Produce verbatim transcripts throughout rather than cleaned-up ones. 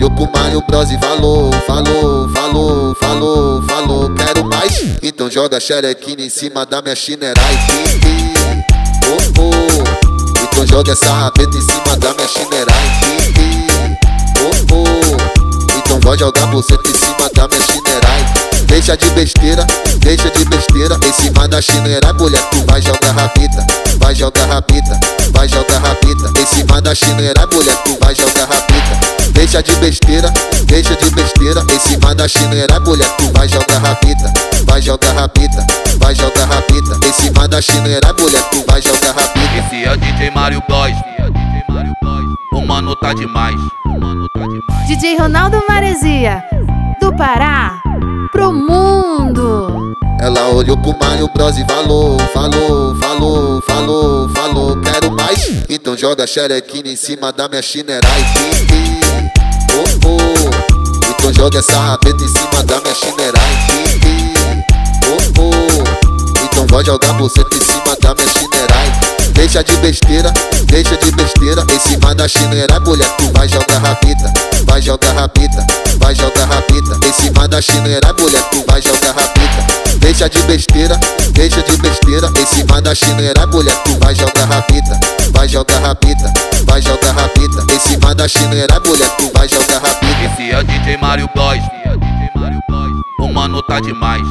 olhou pro Mario Bros e falou, falou, falou, falou, falou, quero mais. Então joga a xerequina em cima da minha chinerai. Oh, oh. Então joga essa rabeta em cima da minha chinerai. Oh, oh. Então vai jogar buceta em cima da minha chinerai. Deixa de besteira, deixa de besteira. Em cima da chinerai, mulher, tu vai jogar rabita, vai jogar rabita, vai jogar rabita. Em cima da chinerai, mulher, tu vai jogar rabita. Deixa de besteira, deixa de besteira. Em cima da chinerai, mulher, tu vai jogar rabita, vai jogar rabita, vai jogar rabita. Em cima da chinerai, mulher, tu vai jogar rabita. Esse é o D J Mario Bros. O mano tá demais. D J Ronaldo Maresia, do Pará pro mundo. Ela olhou pro Mario Bros e falou, falou, falou, falou, falou, quero mais. Então joga a xerequina em cima da minha chinerai. Oh, oh. Então joga essa rabeta em cima da minha chinerai. Oh, oh. Então vai jogar buceta em cima da minha chinerai. Deixa de besteira, deixa de besteira. Em cima da chinerai, mulher, tu vai jogar rabita, vai jogar rabita, vai jogar rabita. Em cima da chinerai, mulher, tu vai jogar rabita. Deixa de besteira, deixa de besteira. Em cima da chinerai, mulher, tu vai jogar rabita, vai jogar rabita, vai jogar rabita. Em cima da chinerai, mulher, tu vai jogar rabita. Esse é o D J Mario Bros. O mano tá demais.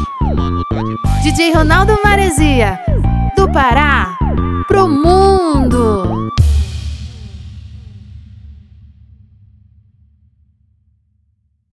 D J Ronaldo Maresia, do Pará pro mundo.